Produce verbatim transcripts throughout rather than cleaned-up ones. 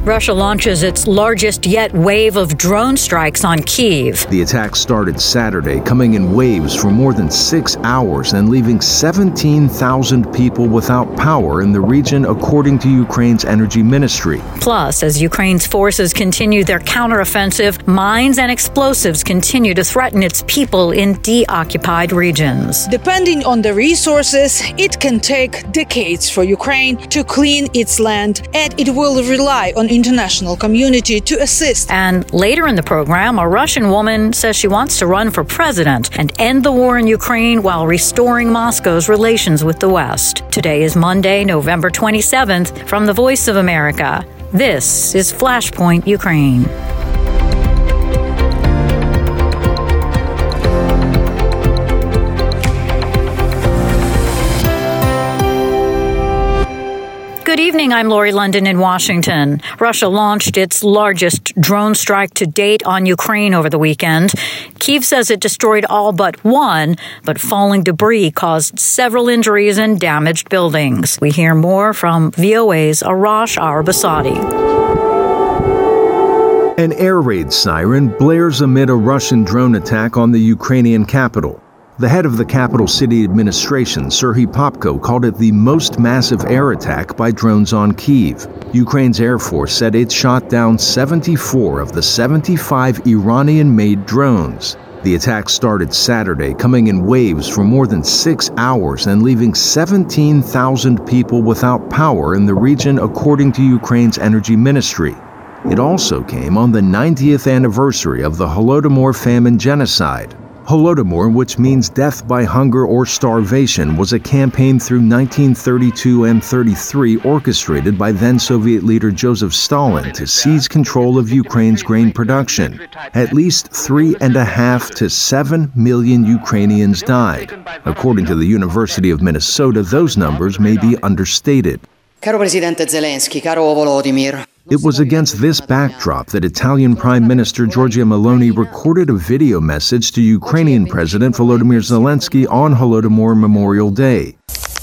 Russia launches its largest yet wave of drone strikes on Kyiv. The attack started Saturday, coming in waves for more than six hours and leaving seventeen thousand people without power in the region, according to Ukraine's energy ministry. Plus, as Ukraine's forces continue their counteroffensive, mines and explosives continue to threaten its people in de-occupied regions. Depending on the resources, it can take decades for Ukraine to clean its land, and it will rely on international community to assist. And later in the program, a Russian woman says she wants to run for president and end the war in Ukraine while restoring Moscow's relations with the West. Today is Monday, November twenty-seventh. From the Voice of America, this is Flashpoint Ukraine. Good evening, I'm Lori London in Washington. Russia launched its largest drone strike to date on Ukraine over the weekend. Kyiv says it destroyed all but one, but falling debris caused several injuries and damaged buildings. We hear more from V O A's Arash Arabasadi. An air raid siren blares amid a Russian drone attack on the Ukrainian capital. The head of the capital city administration, Serhiy Popko, called it the most massive air attack by drones on Kyiv. Ukraine's Air Force said it shot down seventy-four of the seventy-five Iranian-made drones. The attack started Saturday, coming in waves for more than six hours and leaving seventeen thousand people without power in the region, according to Ukraine's energy ministry. It also came on the ninetieth anniversary of the Holodomor famine genocide. Holodomor, which means death by hunger or starvation, was a campaign through nineteen thirty-two and thirty-three orchestrated by then-Soviet leader Joseph Stalin to seize control of Ukraine's grain production. At least three and a half to seven million Ukrainians died. According to the University of Minnesota, those numbers may be understated. Caro Presidente Zelensky, caro Volodymyr. It was against this backdrop that Italian Prime Minister Giorgia Meloni recorded a video message to Ukrainian President Volodymyr Zelensky on Holodomor Memorial Day.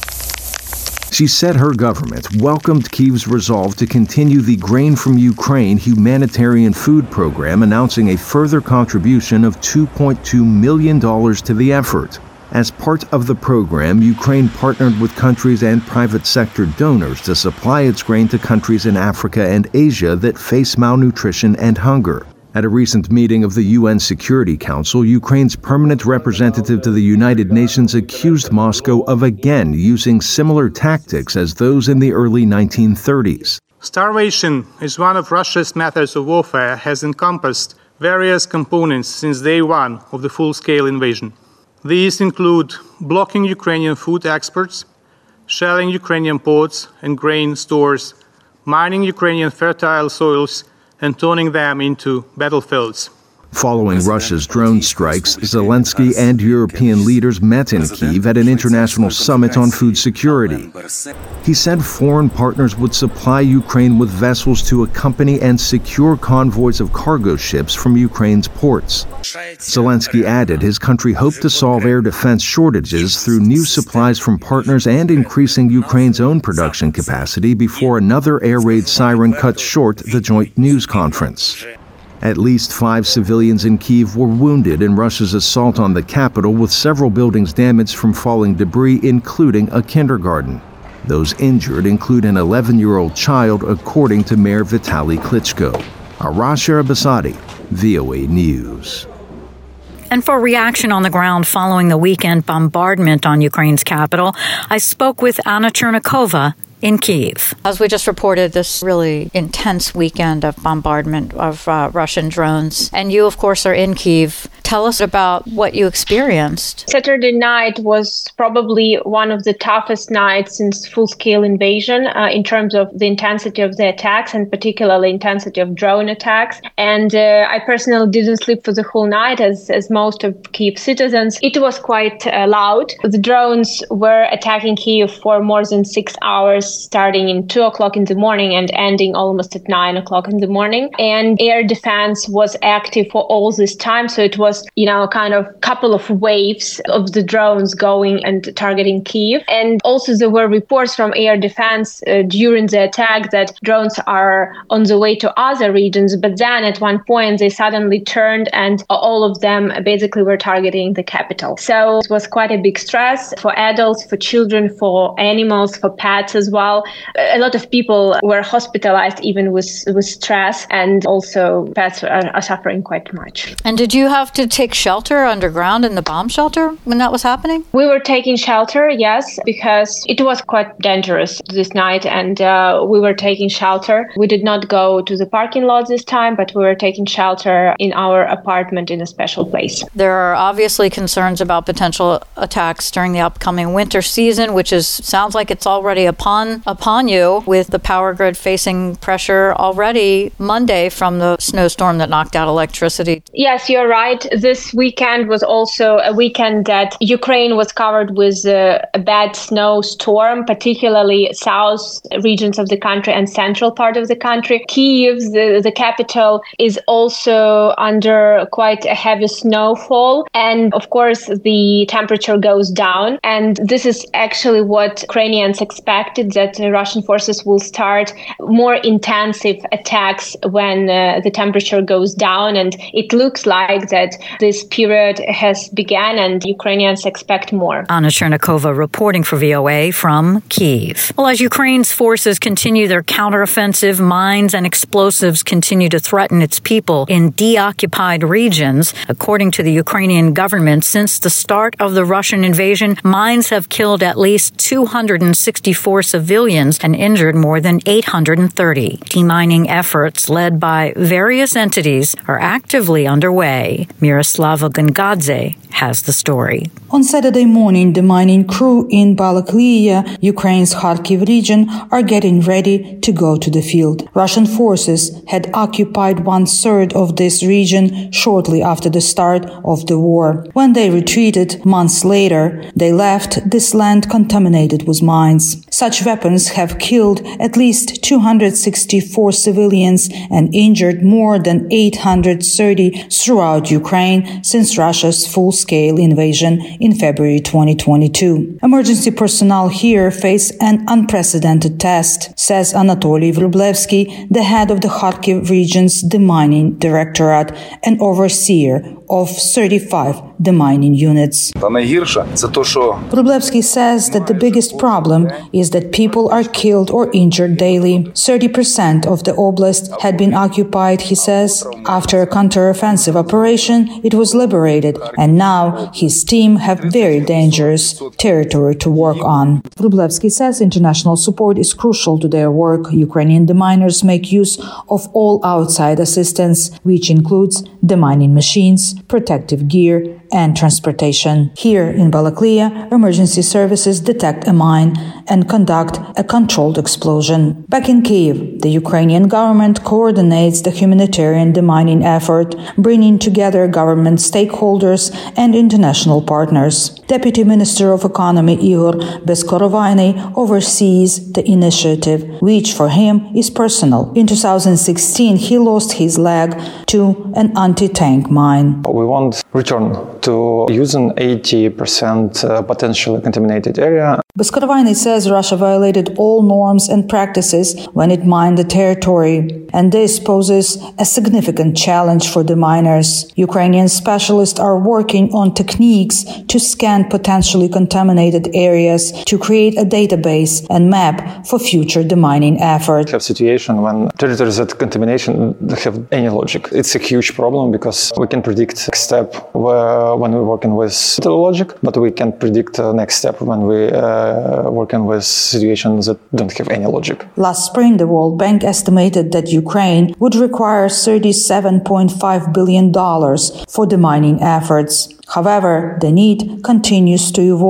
She said her government welcomed Kyiv's resolve to continue the Grain from Ukraine humanitarian food program, announcing a further contribution of two point two million dollars to the effort. As part of the program, Ukraine partnered with countries and private sector donors to supply its grain to countries in Africa and Asia that face malnutrition and hunger. At a recent meeting of the U N Security Council, Ukraine's permanent representative to the United Nations accused Moscow of again using similar tactics as those in the early nineteen thirties. Starvation is one of Russia's methods of warfare, has encompassed various components since day one of the full-scale invasion. These include blocking Ukrainian food exports, shelling Ukrainian ports and grain stores, mining Ukrainian fertile soils, and turning them into battlefields. Following Russia's drone strikes, Zelensky and European leaders met in Kyiv at an international summit on food security. He said foreign partners would supply Ukraine with vessels to accompany and secure convoys of cargo ships from Ukraine's ports. Zelensky added his country hoped to solve air defense shortages through new supplies from partners and increasing Ukraine's own production capacity before another air raid siren cut short the joint news conference. At least five civilians in Kyiv were wounded in Russia's assault on the capital, with several buildings damaged from falling debris, including a kindergarten. Those injured include an eleven-year-old child, according to Mayor Vitaly Klitschko. Arash Arabasadi, V O A News. And for reaction on the ground following the weekend bombardment on Ukraine's capital, I spoke with Anna Chernikova in Kyiv. As we just reported, this really intense weekend of bombardment of uh, Russian drones. And you, of course, are in Kyiv. Tell us about what you experienced. Saturday night was probably one of the toughest nights since full-scale invasion uh, in terms of the intensity of the attacks, and particularly intensity of drone attacks. And uh, I personally didn't sleep for the whole night, as, as most of Kyiv citizens. It was quite uh, loud. The drones were attacking Kyiv for more than six hours starting in two o'clock in the morning and ending almost at nine o'clock in the morning. And air defense was active for all this time. So it was, you know, kind of couple of waves of the drones going and targeting Kyiv. And also there were reports from air defense uh, during the attack that drones are on the way to other regions. But then at one point they suddenly turned and all of them basically were targeting the capital. So it was quite a big stress for adults, for children, for animals, for pets as well. A lot of people were hospitalized even with, with stress, and also pets are, are suffering quite much. And did you have to take shelter underground in the bomb shelter when that was happening? We were taking shelter, yes, because it was quite dangerous this night, and uh, we were taking shelter. We did not go to the parking lot this time, but we were taking shelter in our apartment in a special place. There are obviously concerns about potential attacks during the upcoming winter season, which is sounds like it's already upon upon you, with the power grid facing pressure already Monday from the snowstorm that knocked out electricity. Yes, you're right. This weekend was also a weekend that Ukraine was covered with uh, a bad snowstorm, particularly south regions of the country and central part of the country. Kyiv, the, the capital, is also under quite a heavy snowfall. And of course, the temperature goes down. And this is actually what Ukrainians expected, that the Russian forces will start more intensive attacks when uh, the temperature goes down. And it looks like that this period has begun, and Ukrainians expect more. Anna Chernikova reporting for V O A from Kyiv. Well, as Ukraine's forces continue their counteroffensive, mines and explosives continue to threaten its people in deoccupied regions. According to the Ukrainian government, since the start of the Russian invasion, mines have killed at least two hundred sixty-four civilians and injured more than eight hundred thirty. Demining efforts led by various entities are actively underway. Miroslava Gangadze has the story. On Saturday morning, the mining crew in Balaklia, Ukraine's Kharkiv region, are getting ready to go to the field. Russian forces had occupied one-third of this region shortly after the start of the war. When they retreated months later, they left this land contaminated with mines. Such weapons have killed at least two hundred sixty-four civilians and injured more than eight hundred thirty throughout Ukraine since Russia's full-scale invasion in February twenty twenty-two. Emergency personnel here face an unprecedented test, says Anatoly Vrublevsky, the head of the Kharkiv region's demining directorate and overseer of thirty-five demining units. Vrublevsky says that the biggest problem is that people are killed or injured daily. thirty percent of the oblast had been occupied, he says. After a counter-offensive operation, it was liberated, and now his team have very dangerous territory to work on. Vrublevsky says international support is crucial to their work. Ukrainian deminers make use of all outside assistance, which includes demining machines, protective gear, and transportation. Here in Balaklia, emergency services detect a mine and conduct a controlled explosion. Back in Kyiv, the Ukrainian government coordinates the humanitarian demining effort, bringing together government stakeholders and international partners. Deputy Minister of Economy Igor Beskorovayny oversees the initiative, which for him is personal. In two thousand sixteen, he lost his leg to an anti-tank mine. We want return to using eighty percent uh, potentially contaminated area. Beskorovayny says Russia violated all norms and practices when it mined the territory, and this poses a significant challenge for the miners. Ukrainian specialists are working on techniques to scan potentially contaminated areas to create a database and map for future demining efforts. We have a situation when territories that contamination don't have any logic. It's a huge problem because we can predict next step when we're working with logic, but we can't predict the next step when we uh, working with situations that don't have any logic. Last spring, the World Bank estimated that Ukraine would require thirty-seven point five billion dollars for demining efforts. However, the need continues to evolve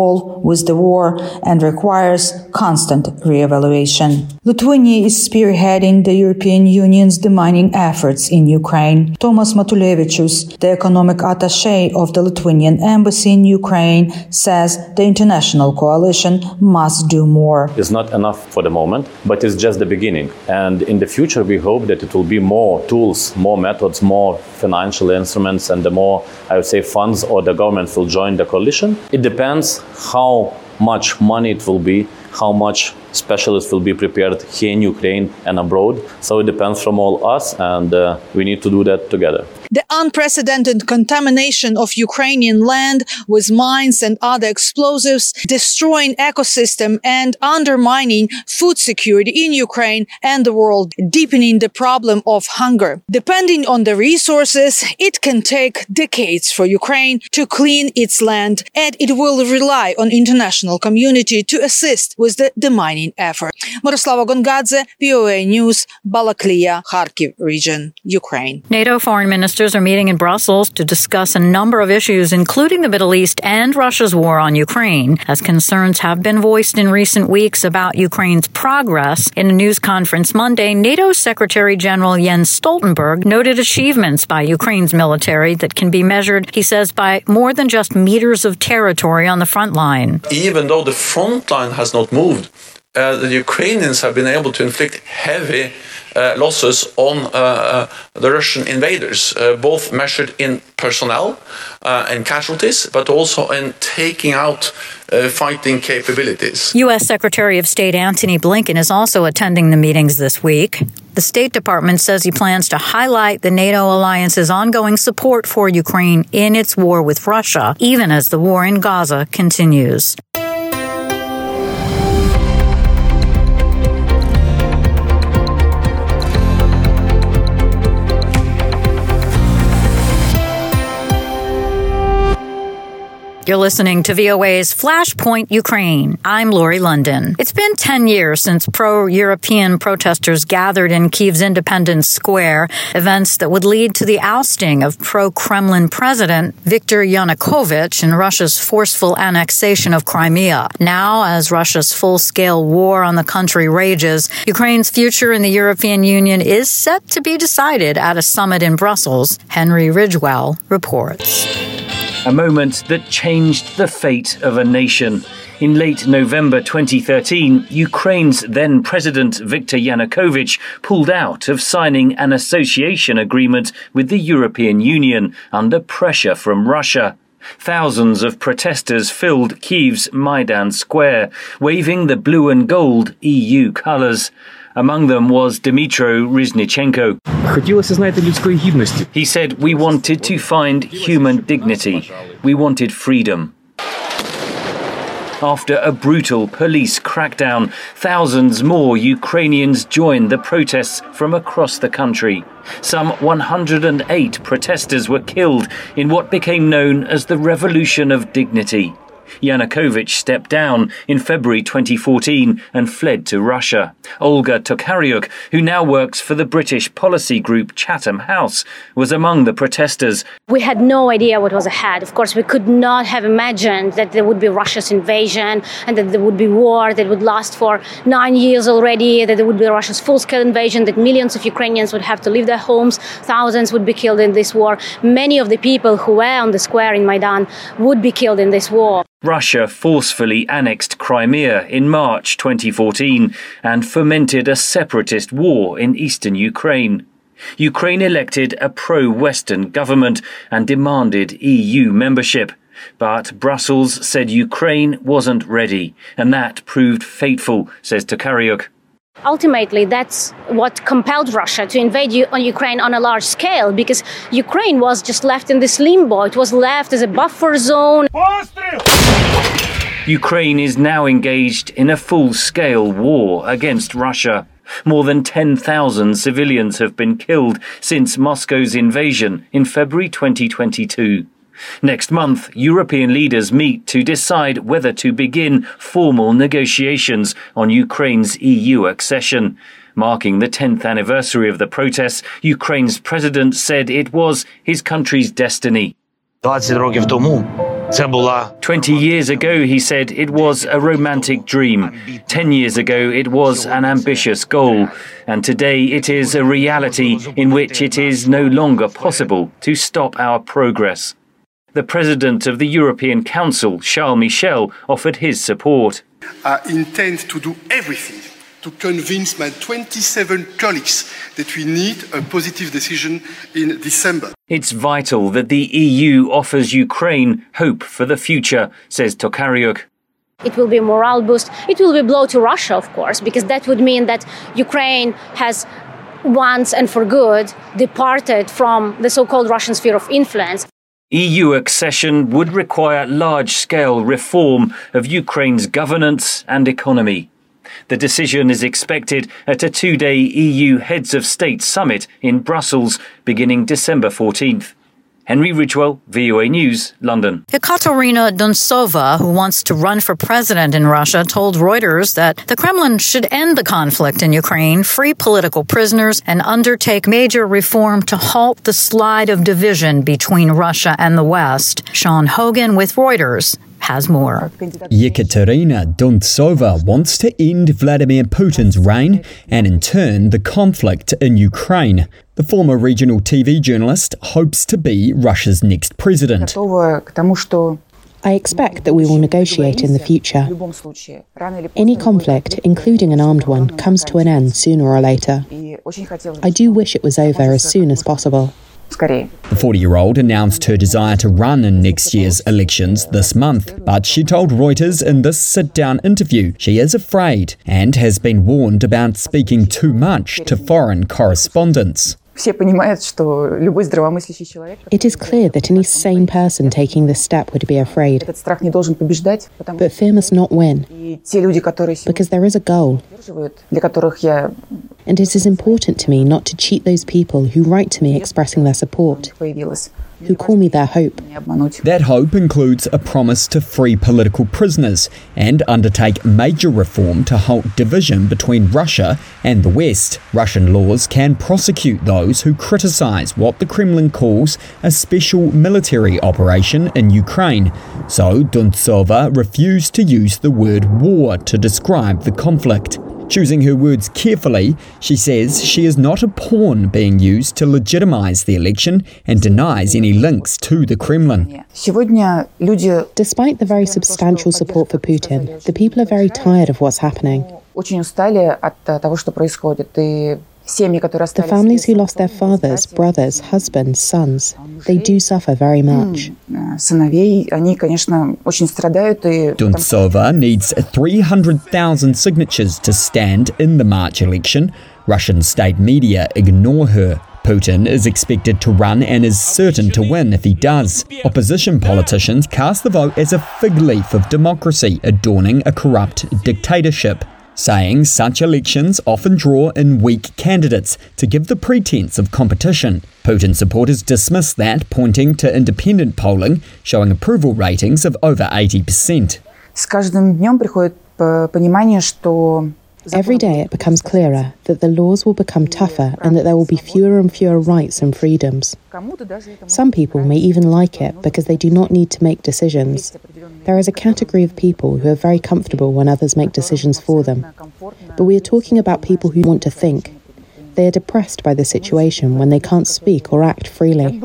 with the war and requires constant re-evaluation. Lithuania is spearheading the European Union's demining efforts in Ukraine. Tomas Matulevičius, the economic attaché of the Lithuanian embassy in Ukraine, says the international coalition must do more. It's not enough for the moment, but it's just the beginning. And in the future, we hope that it will be more tools, more methods, more financial instruments, and the more, I would say, funds or the government will join the coalition. It depends how much money it will be, how much specialists will be prepared here in Ukraine and abroad. So it depends from all us, and uh, we need to do that together. The unprecedented contamination of Ukrainian land with mines and other explosives, destroying ecosystem and undermining food security in Ukraine and the world, deepening the problem of hunger. Depending on the resources, it can take decades for Ukraine to clean its land, and it will rely on international community to assist with the demining effort. Miroslava Gongadze, V O A News, Balaklia, Kharkiv region, Ukraine. NATO foreign ministers are meeting in Brussels to discuss a number of issues, including the Middle East and Russia's war on Ukraine, as concerns have been voiced in recent weeks about Ukraine's progress. In a news conference Monday, NATO Secretary General Jens Stoltenberg noted achievements by Ukraine's military that can be measured, he says, by more than just meters of territory on the front line. Even though the front line has not moved, uh, the Ukrainians have been able to inflict heavy Uh, losses on uh, uh, the Russian invaders, uh, both measured in personnel uh, and casualties, but also in taking out uh, fighting capabilities. U S Secretary of State Antony Blinken is also attending the meetings this week. The State Department says he plans to highlight the NATO alliance's ongoing support for Ukraine in its war with Russia, even as the war in Gaza continues. You're listening to V O A's Flashpoint Ukraine. I'm Lori London. It's been ten years since pro-European protesters gathered in Kyiv's Independence Square, events that would lead to the ousting of pro-Kremlin President Viktor Yanukovych and Russia's forceful annexation of Crimea. Now, as Russia's full-scale war on the country rages, Ukraine's future in the European Union is set to be decided at a summit in Brussels. Henry Ridgewell reports. A moment that changed the fate of a nation. In late November twenty thirteen, Ukraine's then President Viktor Yanukovych pulled out of signing an association agreement with the European Union under pressure from Russia. Thousands of protesters filled Kyiv's Maidan Square, waving the blue and gold E U colours. Among them was Dmytro Riznichenko. He said, "We wanted to find human dignity. We wanted freedom." After a brutal police crackdown, thousands more Ukrainians joined the protests from across the country. Some one hundred eight protesters were killed in what became known as the Revolution of Dignity. Yanukovych stepped down in February twenty fourteen and fled to Russia. Olga Tokaryuk, who now works for the British policy group Chatham House, was among the protesters. We had no idea what was ahead. Of course, we could not have imagined that there would be Russia's invasion and that there would be war that would last for nine years already, that there would be Russia's full-scale invasion, that millions of Ukrainians would have to leave their homes, thousands would be killed in this war. Many of the people who were on the square in Maidan would be killed in this war. Russia forcefully annexed Crimea in March twenty fourteen and fomented a separatist war in eastern Ukraine. Ukraine elected a pro-Western government and demanded E U membership. But Brussels said Ukraine wasn't ready, and that proved fateful, says Tokaryuk. Ultimately, that's what compelled Russia to invade U- on Ukraine on a large scale, because Ukraine was just left in this limbo. It was left as a buffer zone. Ukraine is now engaged in a full-scale war against Russia. More than ten thousand civilians have been killed since Moscow's invasion in February twenty twenty-two. Next month, European leaders meet to decide whether to begin formal negotiations on Ukraine's E U accession. Marking the tenth anniversary of the protests, Ukraine's president said it was his country's destiny. Twenty years ago, he said, it was a romantic dream. Ten years ago, it was an ambitious goal. And today, it is a reality in which it is no longer possible to stop our progress. The president of the European Council, Charles Michel, offered his support. I intend to do everything to convince my twenty-seven colleagues that we need a positive decision in December. It's vital that the E U offers Ukraine hope for the future, says Tokaryuk. It will be a morale boost. It will be a blow to Russia, of course, because that would mean that Ukraine has once and for good departed from the so-called Russian sphere of influence. E U accession would require large-scale reform of Ukraine's governance and economy. The decision is expected at a two-day E U Heads of State summit in Brussels beginning December fourteenth. Henry Ridgewell, V O A News, London. Ekaterina Duntsova, who wants to run for president in Russia, told Reuters that the Kremlin should end the conflict in Ukraine, free political prisoners, and undertake major reform to halt the slide of division between Russia and the West. Sean Hogan with Reuters has more. Yekaterina Duntsova wants to end Vladimir Putin's reign and, in turn, the conflict in Ukraine. The former regional T V journalist hopes to be Russia's next president. I expect that we will negotiate in the future. Any conflict, including an armed one, comes to an end sooner or later. I do wish it was over as soon as possible. The forty-year-old announced her desire to run in next year's elections this month, but she told Reuters in this sit-down interview she is afraid and has been warned about speaking too much to foreign correspondents. It is clear that any sane person taking this step would be afraid. But fear must not win, because there is a goal. And it is important to me not to cheat those people who write to me expressing their support, who call me their hope. That hope includes a promise to free political prisoners and undertake major reform to halt division between Russia and the West. Russian laws can prosecute those who criticize what the Kremlin calls a special military operation in Ukraine. So Duntsova refused to use the word war to describe the conflict. Choosing her words carefully, she says she is not a pawn being used to legitimize the election and denies any links to the Kremlin. Despite the very substantial support for Putin, the people are very tired of what's happening. The families who lost their fathers, brothers, husbands, sons, they do suffer very much. Duntsova needs three hundred thousand signatures to stand in the March election. Russian state media ignore her. Putin is expected to run and is certain to win if he does. Opposition politicians cast the vote as a fig leaf of democracy adorning a corrupt dictatorship, saying such elections often draw in weak candidates to give the pretense of competition. Putin supporters dismiss that, pointing to independent polling showing approval ratings of over eighty percent. Every day it becomes clearer that the laws will become tougher and that there will be fewer and fewer rights and freedoms. Some people may even like it because they do not need to make decisions. There is a category of people who are very comfortable when others make decisions for them. But we are talking about people who want to think. They are depressed by the situation when they can't speak or act freely.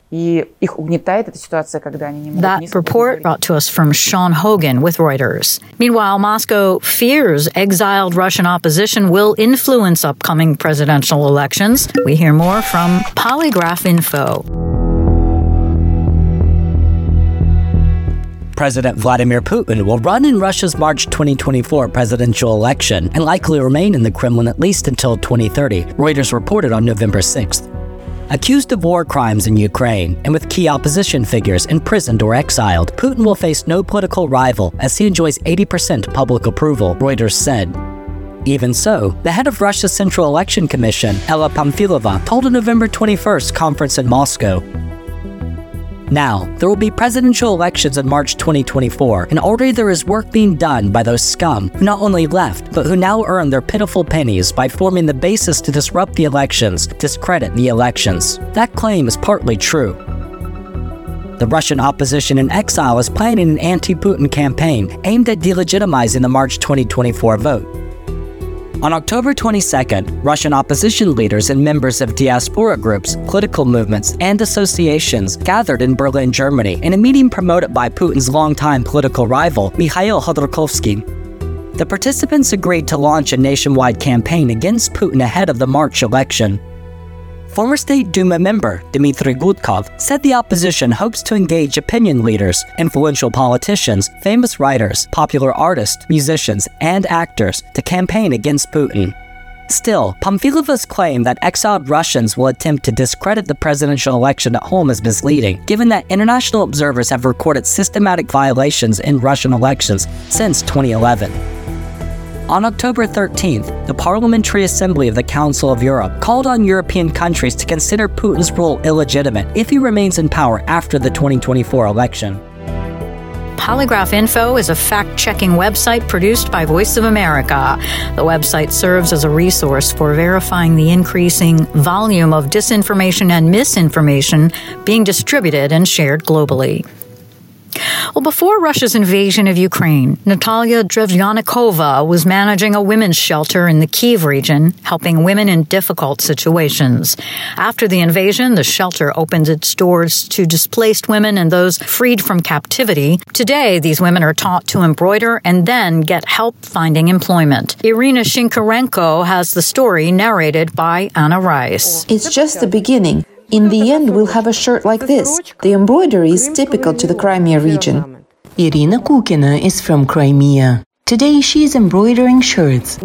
That report brought to us from Sean Hogan with Reuters. Meanwhile, Moscow fears exiled Russian opposition will influence upcoming presidential elections. We hear more from Polygraph Info. President Vladimir Putin will run in Russia's March twenty twenty-four presidential election and likely remain in the Kremlin at least until twenty thirty, Reuters reported on November sixth. Accused of war crimes in Ukraine and with key opposition figures imprisoned or exiled, Putin will face no political rival as he enjoys eighty percent public approval, Reuters said. Even so, the head of Russia's Central Election Commission, Ella Pamfilova, told a November twenty-first conference in Moscow, "Now, there will be presidential elections in March twenty twenty-four, and already there is work being done by those scum who not only left, but who now earn their pitiful pennies by forming the basis to disrupt the elections, discredit the elections." That claim is partly true. The Russian opposition in exile is planning an anti-Putin campaign aimed at delegitimizing the March twenty twenty-four vote. On October twenty-second, Russian opposition leaders and members of diaspora groups, political movements, and associations gathered in Berlin, Germany, in a meeting promoted by Putin's longtime political rival, Mikhail Khodorkovsky. The participants agreed to launch a nationwide campaign against Putin ahead of the March election. Former State Duma member Dmitry Gudkov said the opposition hopes to engage opinion leaders, influential politicians, famous writers, popular artists, musicians, and actors to campaign against Putin. Still, Pamfilova's claim that exiled Russians will attempt to discredit the presidential election at home is misleading, given that international observers have recorded systematic violations in Russian elections since twenty eleven. On October thirteenth, the Parliamentary Assembly of the Council of Europe called on European countries to consider Putin's rule illegitimate if he remains in power after the twenty twenty-four election. Polygraph Info is a fact-checking website produced by Voice of America. The website serves as a resource for verifying the increasing volume of disinformation and misinformation being distributed and shared globally. Well, before Russia's invasion of Ukraine, Natalia Drevyanikova was managing a women's shelter in the Kyiv region, helping women in difficult situations. After the invasion, the shelter opened its doors to displaced women and those freed from captivity. Today, these women are taught to embroider and then get help finding employment. Irina Shinkarenko has the story narrated by Anna Rice. It's just the beginning. In the end, we'll have a shirt like this. The embroidery is typical to the Crimea region. Irina Kukina is from Crimea. Today she is embroidering shirts.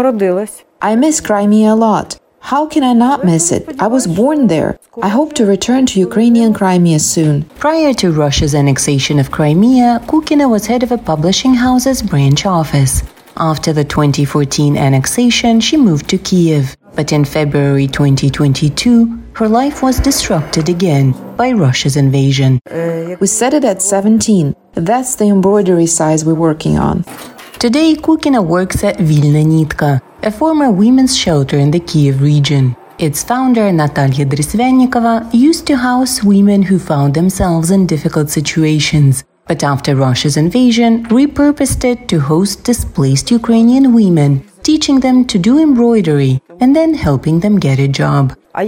I miss Crimea a lot. How can I not miss it? I was born there. I hope to return to Ukrainian Crimea soon. Prior to Russia's annexation of Crimea, Kukina was head of a publishing house's branch office. After the twenty fourteen annexation, she moved to Kyiv. But in February twenty twenty-two, her life was disrupted again by Russia's invasion. We set it at seventeen. That's the embroidery size we're working on. Today, Kukina works at Vilna Nitka, a former women's shelter in the Kyiv region. Its founder, Natalia Drevyanikova, used to house women who found themselves in difficult situations, but after Russia's invasion, repurposed it to host displaced Ukrainian women, teaching them to do embroidery and then helping them get a job. I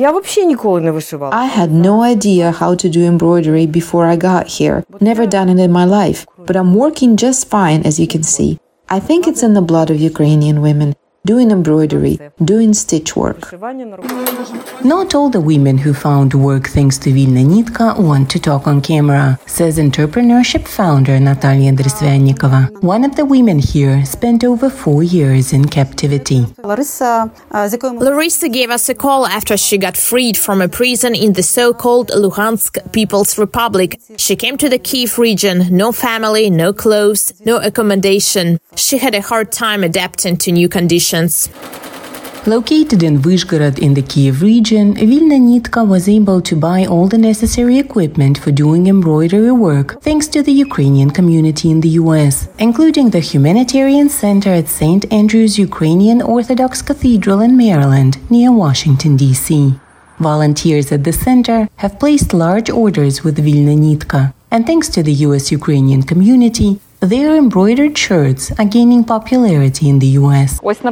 had no idea how to do embroidery before I got here. Never done it in my life, but I'm working just fine, as you can see. I think it's in the blood of Ukrainian women. Doing embroidery, doing stitch work. Not all the women who found work thanks to Vilna Nitka want to talk on camera, says entrepreneurship founder Natalia Drevyanikova. One of the women here spent over four years in captivity. Larissa gave us a call after she got freed from a prison in the so-called Luhansk People's Republic. She came to the Kyiv region, no family, no clothes, no accommodation. She had a hard time adapting to new conditions. Located in Vyshgorod in the Kyiv region, Vilna Nitka was able to buy all the necessary equipment for doing embroidery work thanks to the Ukrainian community in the U S, including the Humanitarian Center at Saint Andrew's Ukrainian Orthodox Cathedral in Maryland, near Washington, D C Volunteers at the center have placed large orders with Vilna Nitka, and thanks to the U S Ukrainian community, their embroidered shirts are gaining popularity in the U S. This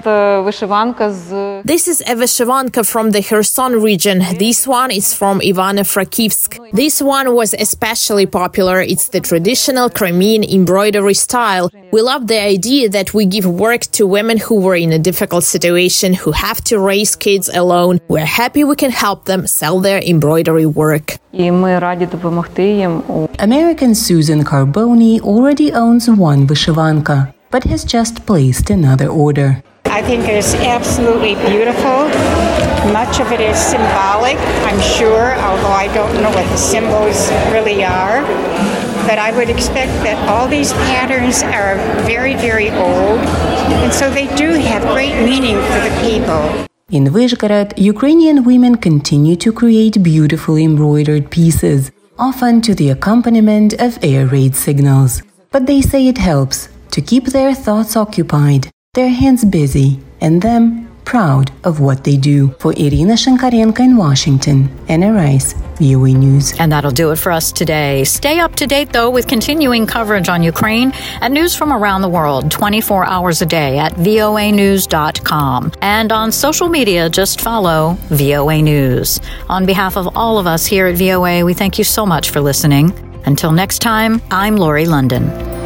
is a vyshyvanka from the Kherson region. This one is from Ivano-Frankivsk. This one was especially popular. It's the traditional Crimean embroidery style. We love the idea that we give work to women who were in a difficult situation, who have to raise kids alone. We're happy we can help them sell their embroidery work. American Susan Carboni already owns one vyshyvanka, but has just placed another order. I think it is absolutely beautiful. Much of it is symbolic, I'm sure, although I don't know what the symbols really are. But I would expect that all these patterns are very, very old, and so they do have great meaning for the people. In Vyshgorod, Ukrainian women continue to create beautifully embroidered pieces, often to the accompaniment of air raid signals. But they say it helps to keep their thoughts occupied, their hands busy, and them proud of what they do. For Irina Shinkarenko in Washington, Anna Rice, V O A News. And that'll do it for us today. Stay up to date, though, with continuing coverage on Ukraine and news from around the world twenty-four hours a day at V O A news dot com. And on social media, just follow V O A News. On behalf of all of us here at V O A, we thank you so much for listening. Until next time, I'm Lori London.